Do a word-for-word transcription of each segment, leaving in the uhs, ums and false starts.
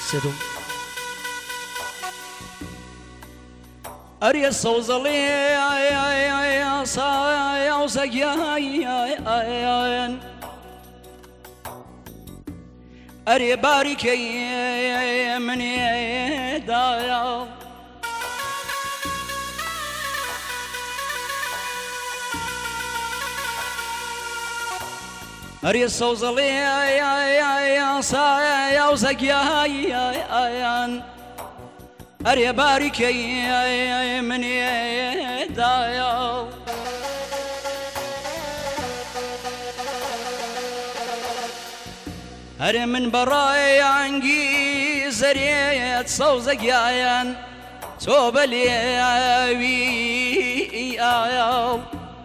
سدوم أري الصوزلي يا صايا وزيان أري باركي من يدايا أري الصوزلي يا صايا وزيان أري باركي من يدايا أري من براي عنقي زريت صوزقيان توب الياوي آيا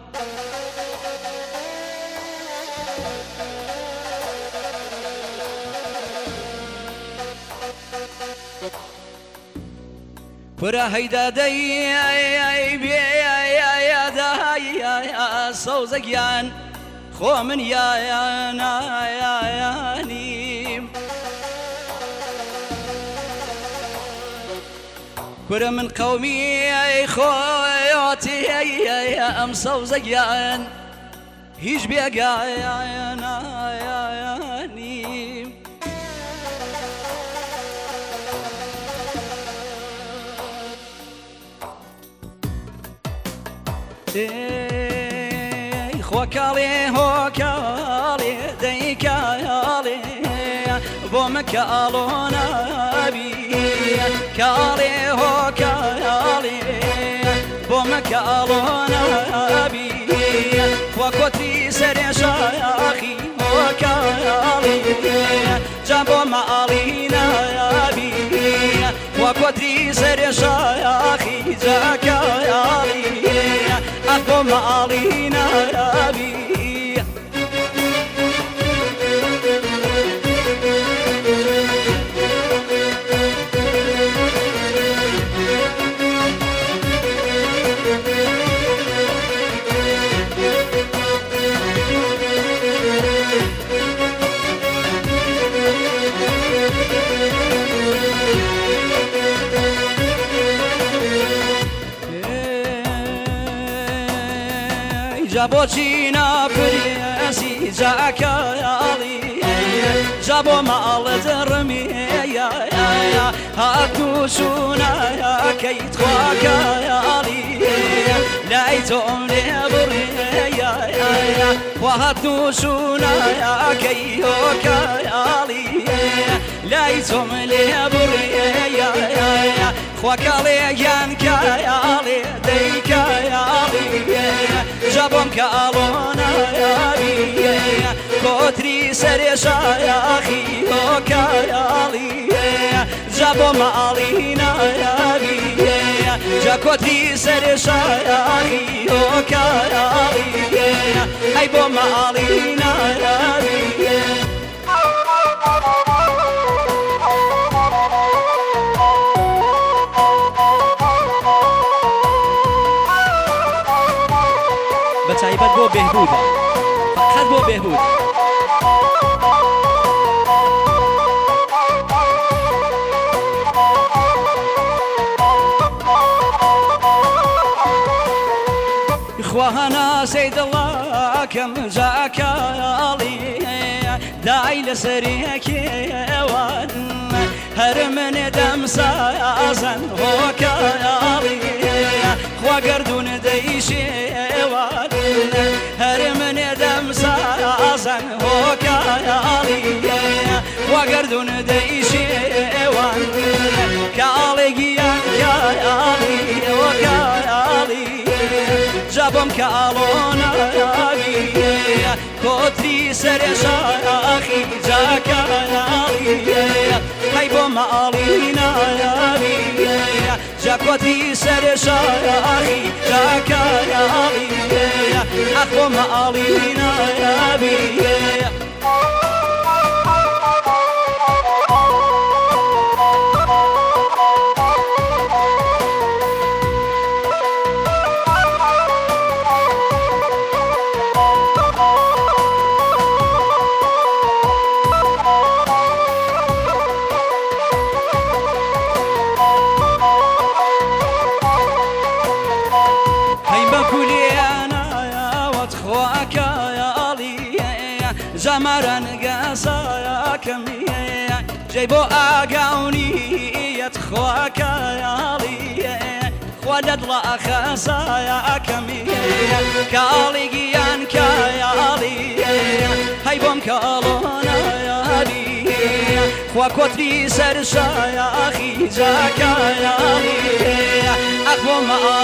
فرا هيدا دي يا دا صوزقيان خو من يا يا نا يا يا نيم كره من قومي خواتي يا ام صوزقيان هيج بيقع يا نا يا يا نيم وكالي وكالي ديكالي بومكالونا بي كالي وكالي بومكالونا بي وكوتي سرشا أخي وكالي جابو مالينا بي وكوتي سرشا أخي جاكالي أخو مالينا بي جابو چینا پریسی جاکالی جابو مال درمی یا یا هاتو شونا کیت خواکالی لایتون لبری یا یا وهاتو شونا کیو کالی لایتون لبری یا یا خواکالی جان کالی دیکالی جابم كالونا يا بي كوتري سريشا يا أخي وكالي جابم علينا يا بي جا كوتري سريشا يا أخي وكالي هاي بوم علينا يا بي بتعيبت بو بهبود فقط بو بهبود إخوانا سيد الله كم جاك علي داعي لسريك وان هرمن دم سازن هو كالي خوا قردون ديشي وان هرمن دم سازن هو كالي خوا قردون ديشي وان كالي جيان كالي وكالي جابم كالونا بي كوتري سرشا أخي جاكا هاي بوم علينا بي جا كوتري سرشا أخي جاكا أخ بوم علينا بي جمرن قاسايا كمية جيبو آقاوني يتخواك يا لي خودت لا خاسايا كمية كالي جيان كيا لي هاي بوم كالونا يا لي خوا كتري سرشايا خيجاك يا لي أخو ما